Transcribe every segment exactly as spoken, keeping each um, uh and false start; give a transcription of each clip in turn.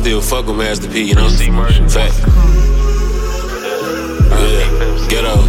still fuck with Master P, you know? Fact. Yeah, ghetto.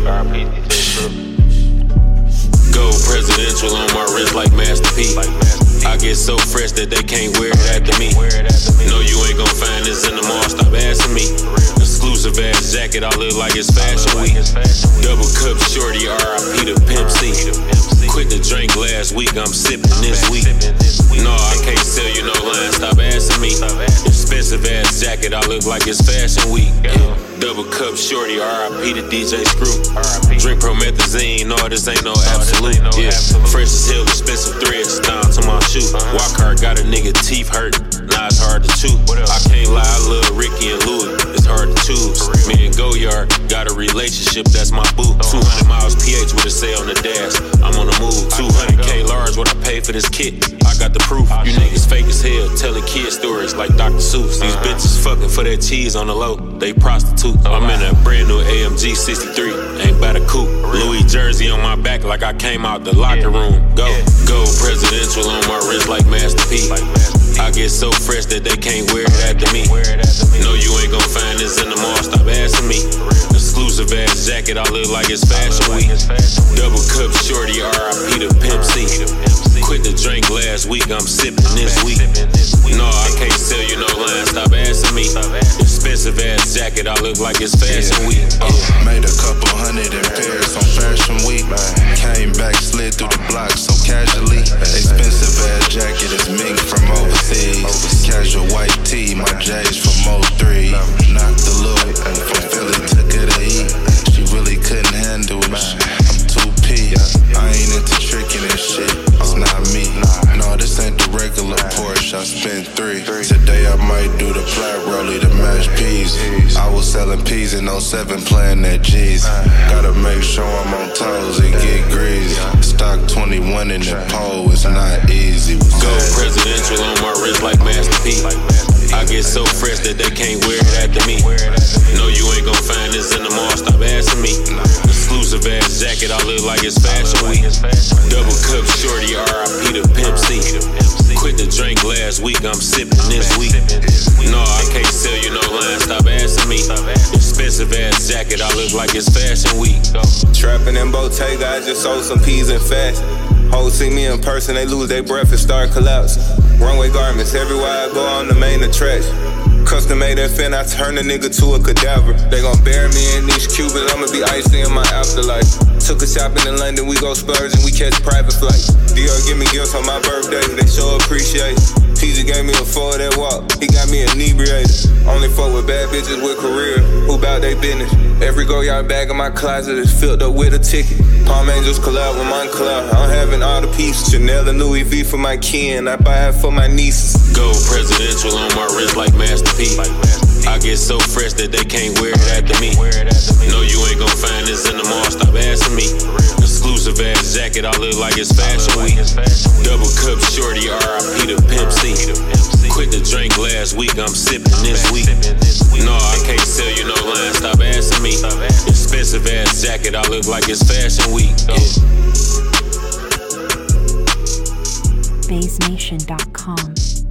Gold presidential on my wrist like Master P. I get so fresh that they can't wear it after me. No, you ain't gon' find this in the mall, stop asking me. Exclusive ass jacket, I look like it's fashion week. Double cup shorty, R I P to Pimp C. Quit the drink last week, I'm sipping this week. No, I can't sell you no line, stop asking me. Expensive ass jacket, I look like it's fashion week. Yeah. Double cup shorty, R I P to D J Screw. Drink promethazine, no, this ain't no absolute. Yeah, fresh as hell, expensive threads down to my shoe. Walk hard, got a nigga teeth hurt. Now it's hard to chew. I can't lie, I love Ricky and Louis. It's hard to choose. Me and Goyard got a relationship, that's my boo. two hundred miles P H with a say on the dash. I'm on the move. two hundred K large, what I pay for this kit. I got the proof. You niggas fake as hell, telling kid stories like Doctor Seuss. These bitches fucking for that cheese on the low. They prostitute. I'm in that brand new A M G sixty-three. Ain't by the coupe. Louis jersey on my back like I came out the locker room. Go, gold presidential on my wrist like Master P. I get so fresh that they can't wear it after me. No, you ain't gon' find this in the mall, stop asking me. Exclusive ass jacket, I look like it's fashion week. Double cup shorty, R I P to Pimp C. Quit the drink last week, I'm sipping this week. No, I can't sell you no line, stop asking me. Expensive ass jacket, I look like it's fashion week. Uh, made a couple hundred in Paris on fashion week. Came back, slid through the block so casually. Expensive ass jacket is mink from overseas. Casual white tee, my J's from oh three. Knocked the loop, from Philly took her to eat. She really couldn't handle it. I'm two P. I ain't into tricking and shit. It's not me. No, this ain't the regular Porsche. I spent three. Today I might do the flat rollie to match peas. I was selling peas in oh seven playing that G's. Gotta make sure I'm on toes and get greasy. Stock twenty-one in the pole, it's not easy. Gold presidential on my wrist like Master P. I get so fresh that they can't wear it after me. No, you ain't gon' find this in the mall, stop asking me. Exclusive ass jacket, I look like it's fashion week. Double cup shorty, R I P to Pimp C. Quit the drink last week, I'm sipping this week. No, I can't sell you no line, stop asking me. Expensive ass jacket, I look like it's fashion week. Trapping in Bottega, I just sold some peas and fast. Hoes see me in person, they lose their breath and start collapsing. Runway garments, everywhere I go on the main attraction. Custom made that fin, I turn a nigga to a cadaver. They gon' bury me in these Cubans, I'ma be icy in my afterlife. Took a shopping in London, we go splurge and we catch private flights. Dior give me gifts on my birthday, they show appreciation. T J gave me a four that walk, he got me inebriated. Only fuck with bad bitches with career, who bout they business. Every Goyard bag in my closet is filled up with a ticket. Palm Angels collab with Moncler, I'm having all the pieces. Chanel and Louis V for my kin, I buy it for my nieces. Gold presidential on my wrist like Master P. I get so fresh that they can't wear it after me. No, you ain't gon' find this in the mall, stop asking me. Exclusive ass jacket, I look like it's fashion week. Double cup shorty, R I P to Pimp C. Quit the drink last week, I'm sipping this week. No, I can't sell you no line, stop asking me. Expensive ass jacket, I look like it's fashion week. Yeah. Bays Nation dot com